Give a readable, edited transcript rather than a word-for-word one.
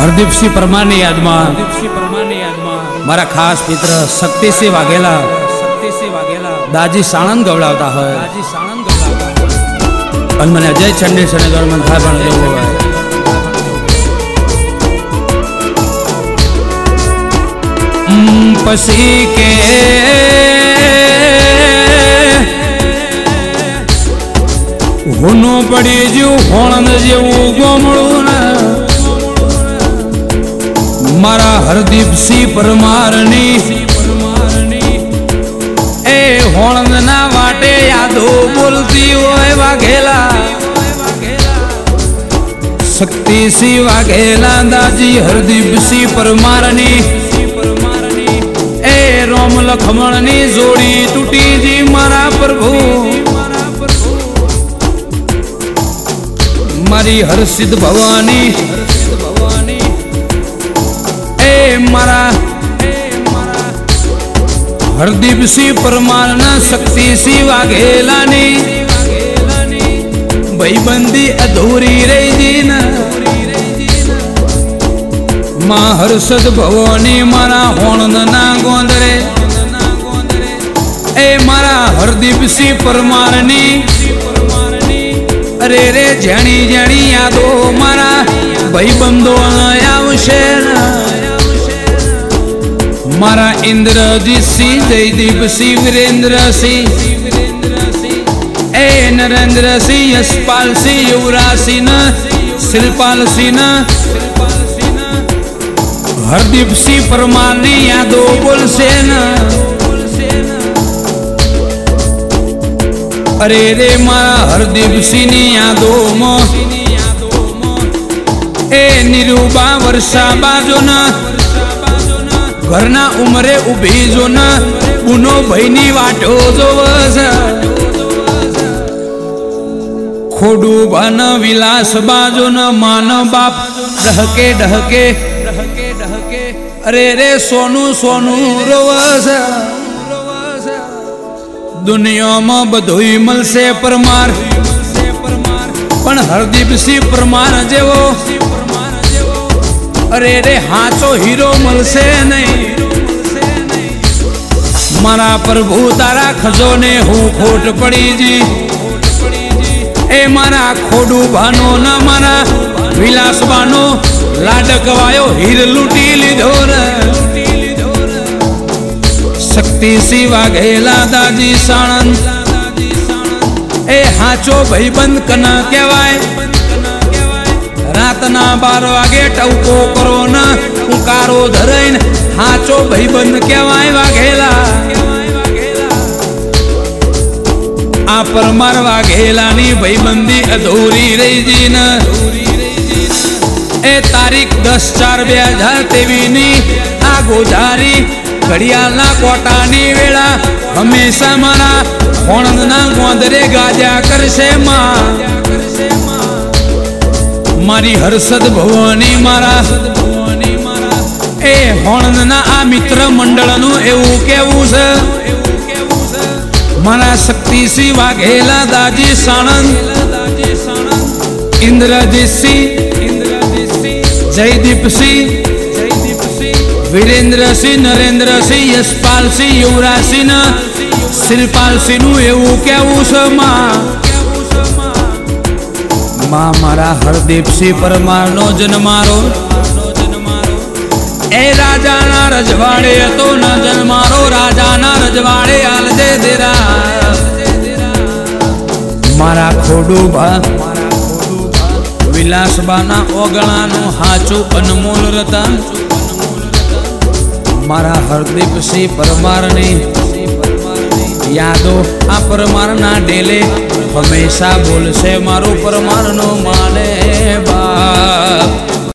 હરદીપસિંહ પરમારની યાદમાં મારા ખાસ મિત્ર શક્તિસિંહ વાઘેલા દાજી સાણંદ ગવડાવતા હોય અને મને અજય ચંડી સને ગવર્મેન્ટ થાય પણ એવું હોય પછી કે હોનું પડી જ્યું હોણંદ જેવું ગોમડું ને મારા હરદીપસિંહ પરમારની એ હોણંદ ના વાટે યાદો બોલતી હોય વાઘેલા શક્તિસિંહ વાઘેલા દાજી હરદીપસિંહ પરમારની એ રોમ લખમણની જોડી તૂટી જી મારા પ્રભુ મારી હરસિદ્ધ ભવાની એ મારા હરદીપસિંહ પરમારના શક્તિસિંહ વાઘેલાની ભાઈબંધી અધૂરી રહી જી માં હર્ષદ ભવાની મારા હોણના ગોંદરે એ મારા હરદીપસિંહ પરમારની અરે રે જેણી જેણી યાદો મારા ભાઈબંધો આવશે મારા ઇન્દ્રજીતસિંહ જયદીપસિંહ વિરેન્દ્રસિંહ એ નરેન્દ્રસિંહ યશપાલસિંહ યુવરાજસિંહ શિલ્પાલસિંહ હરદીપસિંહ પરમારની યાદો બોલશે અરે રે મારા હરદીપસિંહ ની યાદોમાં એ નિરૂબા વર્ષા બાજો ઘરના ઉમરે ઉભી જો ન બુનો ભાઈની વાટો જોવસ ખોડું બન વિલાસ બાજો ન માન બાપ ડહકે ડહકે અરે રે સોનું સોનું રોવસ દુનિયામાં બધું મળશે પરમાર પણ હરદીપસિંહ પરમાર જેવો અરે રે હાચો હીરો મળશે નહીં મારા પ્રભુ તારા ખજોને હું ખોટ પડી જી એ મારા ખોડું ભાનો ના મારા વિલાસ બાનો લાડકવાયો હીર લૂંટી લીધો શક્તિસિંહ વાઘેલા દાજી સાણંદ એ હાચો ભાઈબંધ કના કહેવાય રાતના 12 વાગે ટવકો કરો ન ઉકારો ધરાઈને હાચો ભાઈબંધ કહેવાય વાઘેલા આ પરમાર વાઘેલાની ભાઈબંધી અધૂરી રહી જી ન એ તારીખ 10/4/2023 ની આ ગોધારી ઘડિયાળના કોટાની વેળા હંમેશા મારા હોણંદના ગોંદરે ગાજા કરશે માં મારી હર્ષદ ભવાની મારા એ હોણંદના આ મિત્ર મંડળનું એવું કેવું છે મારા શક્તિસિંહ વાઘેલા દાજી સાણંદ ઇન્દ્રજીતસિંહ જયદીપસિંહ વિરેન્દ્રસિંહ નરેન્દ્રસિંહ યશપાલસિંહ યુવરાજસિંહ શિલ્પાલસિંહ નું એવું કેવું છે માં મારા હરદીપસિંહ પરમાર નો જન્મારો એ રાજાના રજવાડે હતો ન જન્મારો રાજાના રજવાડે આલજે દેરા મારા ખોડુભા વિલાસબાના ઓગણાનું હાચું અનમોલ રતન મારા હરદીપસિંહ પરમારની યાદો આ પરમારના ડેલે હંમેશા બોલશે મારું પરમારનો માને બાપ।